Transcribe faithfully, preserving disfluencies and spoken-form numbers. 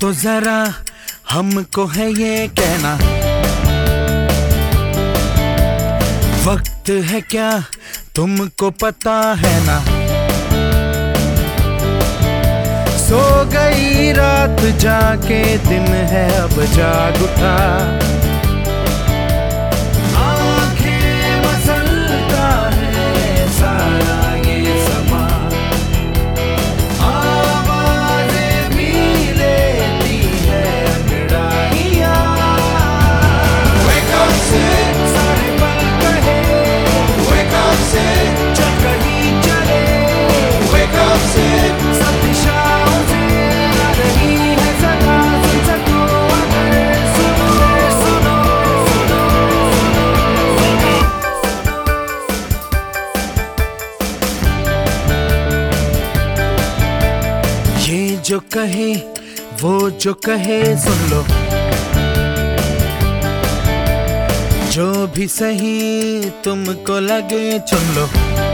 तो जरा हमको है ये कहना, वक्त है क्या तुमको पता है ना। सो गई रात जाके दिन है अब जाग उठा, आंखें मसलता है सारा ये समा, आवाज़ें भी लेती है अंगड़ाइयाँ। Wake up से सारे पल कहे, Wake up से चल कहीं चले, Wake up से सब दिशाओं से आ रही है सदा, सुन सको अगर सुनो सुनो सुनो सुनो। ये जो कहे वो जो कहे सुन लो, जो भी सही तुमको लगे चुन लो।